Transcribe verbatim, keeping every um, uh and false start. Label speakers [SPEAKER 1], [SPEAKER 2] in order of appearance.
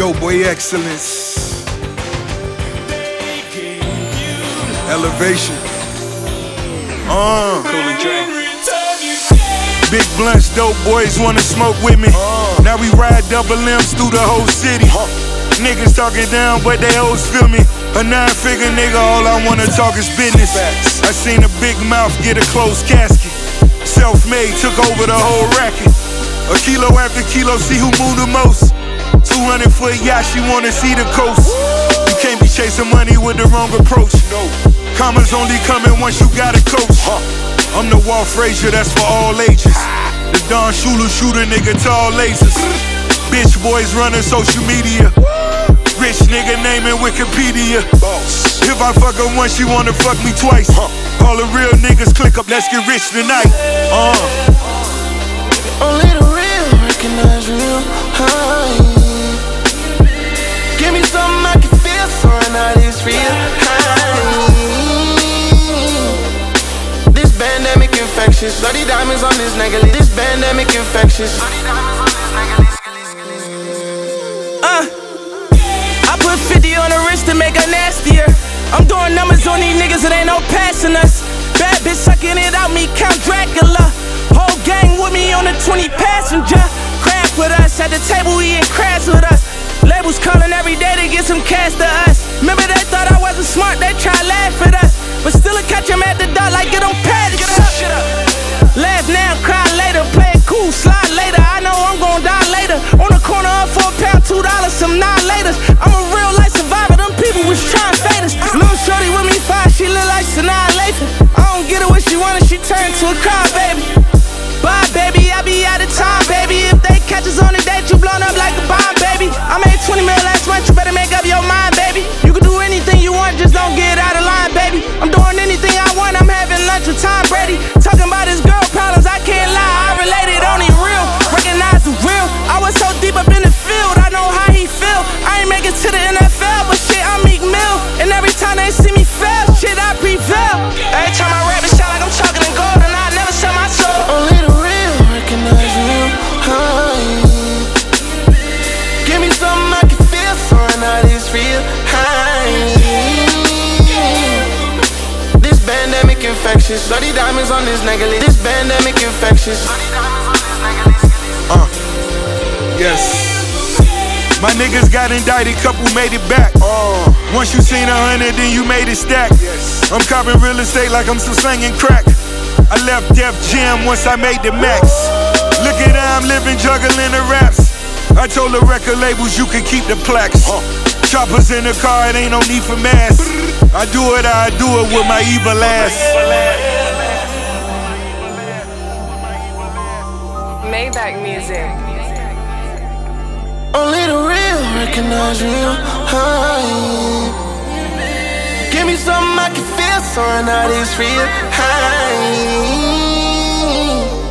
[SPEAKER 1] Dope boy excellence. Elevation. Uh.
[SPEAKER 2] Cool and Dre.
[SPEAKER 1] Big blunts, dope boys wanna smoke with me. Uh. Now we ride double M's through the whole city. Huh. Niggas talking down, but they always feel me. A nine-figure nigga, all I wanna talk is business. I seen a big mouth get a closed casket. Self-made, took over the whole racket. A kilo after kilo, see who move the most. two hundred foot yacht, she wanna see the coast. You can't be chasing money with the wrong approach. Commas only coming once you got a coach. I'm the Walt Frazier, that's for all ages. The Don Shula shooter, nigga, tall lasers. Bitch boys running social media. Rich nigga naming Wikipedia. If I fuck her once, she wanna fuck me twice. All the real niggas click up, let's get rich tonight. Uh.
[SPEAKER 3] Only the real recognize real high. Give me something I can feel, so I know this real high. This pandemic infectious. Bloody diamonds on this necklace. This pandemic infectious. Uh, I put fifty on the wrist to make her nastier. I'm doing numbers on these niggas, it ain't no passing us. Bad bitch sucking it out, me Count Dracula. Whole gang with me on the twenty passenger. Crab with us, at the table eating crabs with us. Labels calling every day to get some cash to us. Remember they thought I wasn't smart, they try laugh at us. But still I catch them at the door like get them padded. Shut up. Laugh now, cry later, play it cool, slide later. I know I'm gon' die later. On the corner up for a pound, two dollars, some nine laters. I'm a real life survivor, them people was trying to fade us. Little shorty with me fine, she look like Sanaa Lathan. I don't get it what she wanted, she turned to a cry baby. Bye baby, I be out of time baby. If they catch us on the date, you blown up like a bomb baby. I made twenty mil last month, you better make up your mind baby. You can do anything you want, just don't get out of line baby. I'm doing anything I want, I'm having lunch with Tom Brady. Talking about his girl problems, I can't lie, I related only real. Recognize the real, I was so deep up in the field, I know how he feel. I ain't make it to the N F L, but shit, I'm Meek Mill. And every time they see me fail, shit, I prevail. Every time I rap, it sound like I'm talking in gold, and I never sell my soul. Only the real recognize real high. Give me something I can feel, so I know this real high. This pandemic infectious. Bloody diamonds on this necklace. This pandemic infectious.
[SPEAKER 1] Uh, yes. My niggas got indicted, couple made it back. Uh, Once you seen a hundred, then you made it stack. Yes. I'm copping real estate like I'm some slinging crack. I left Def Jam once I made the max. Look at how I'm living, juggling the raps. I told the record labels you can keep the plaques. Uh, Choppers in the car, it ain't no need for masks. I do it, I do it with my evil ass.
[SPEAKER 4] Maybach music.
[SPEAKER 3] Only the real recognize real high. Give me something I can feel, so I know this real high.